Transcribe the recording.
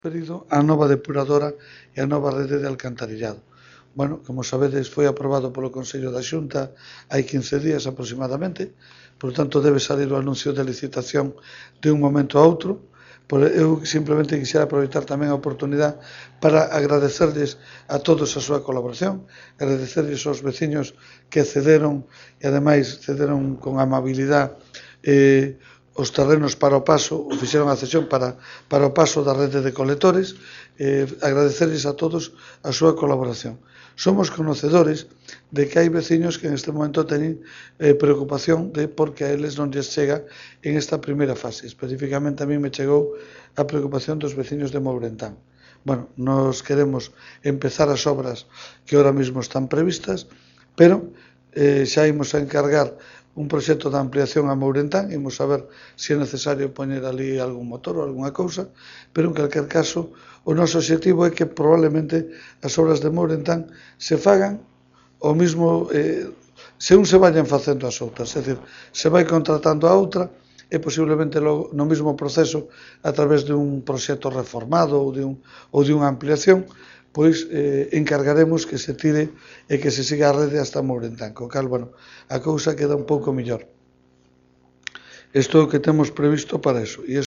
referido á nova depuradora e á nova rede de alcantarillado. Bueno, como sabedes, foi aprobado polo Consello da Xunta hai 15 días aproximadamente, por tanto debe salir o anuncio de licitación de un momento a outro. Eu simplemente quixera aproveitar tamén a oportunidade para agradecerles a todos a súa colaboración, agradecerles aos veciños que cederon e ademais cederon con amabilidade os terrenos para o paso, fixeron a cesión para o paso da rede de colectores, agradecerles a todos a súa colaboración. Somos conocedores de que hai veciños que en este momento teñen preocupación de porque a eles non lles chega en esta primeira fase. Especificamente a mí me chegou a preocupación dos veciños de Mourentán. Bueno, nos queremos empezar as obras que ahora mesmo están previstas, pero xa imos a encargar un proxecto de ampliación a Mourentán, imos a ver se é necesario poñer ali algún motor ou algunha cousa, pero en calquer caso o noso obxectivo é que probablemente as obras de Mourentán se fagan o mismo, se un se vayan facendo as outras, é dicir, se vai contratando a outra e posiblemente logo no mesmo proceso a través de un proxecto reformado ou de unha ampliación, pois encargaremos que se tire e que se siga a rede hasta Mourentán, co cal, bueno, a cousa queda un pouco mellor. Isto é o que temos previsto para eso.